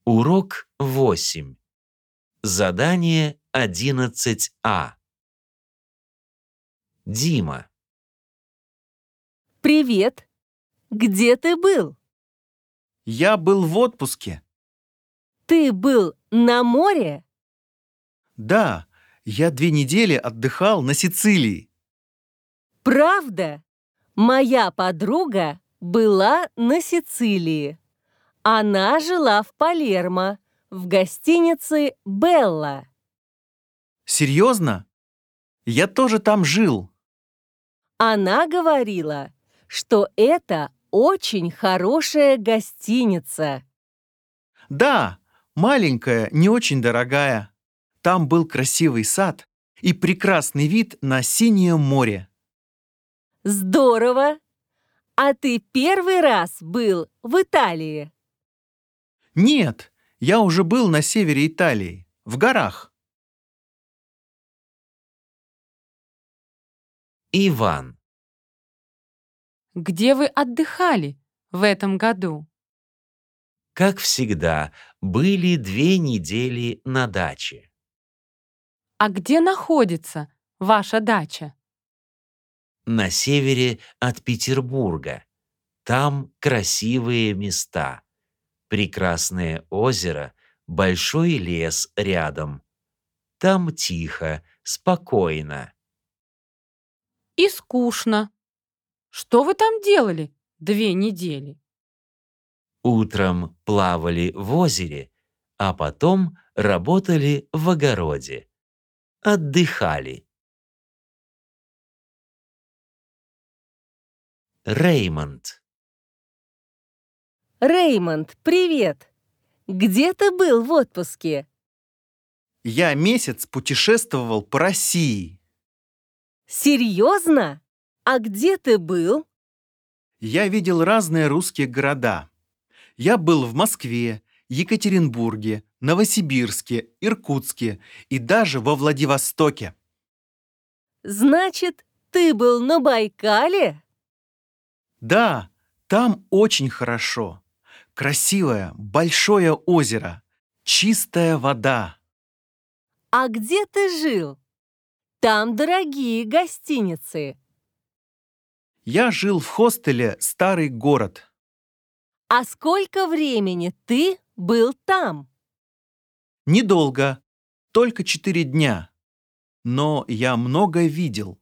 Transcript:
Урок 8. Задание 11А. Дима. Привет! Где ты был? Я был в отпуске. Ты был на море? Да, я 2 недели отдыхал на Сицилии. Правда? Моя подруга была на Сицилии. Она жила в Палермо, в гостинице «Белла». Серьезно? Я тоже там жил. Она говорила, что это очень хорошая гостиница. Да, маленькая, не очень дорогая. Там был красивый сад и прекрасный вид на синее море. Здорово! А ты первый раз был в Италии? Нет, я уже был на севере Италии, в горах. Иван. Где вы отдыхали в этом году? Как всегда, были 2 недели на даче. А где находится ваша дача? На севере от Петербурга. Там красивые места. Прекрасное озеро, большой лес рядом. Там тихо, спокойно. И скучно. Что вы там делали 2 недели? Утром плавали в озере, а потом работали в огороде. Отдыхали. Реймонд. Реймонд, привет! Где ты был в отпуске? Я месяц путешествовал по России. Серьезно? А где ты был? Я видел разные русские города. Я был в Москве, Екатеринбурге, Новосибирске, Иркутске и даже во Владивостоке. Значит, ты был на Байкале? Да, там очень хорошо. Красивое, большое озеро, чистая вода. А где ты жил? Там дорогие гостиницы. Я жил в хостеле «Старый город». А сколько времени ты был там? Недолго, только 4 дня. Но я много видел.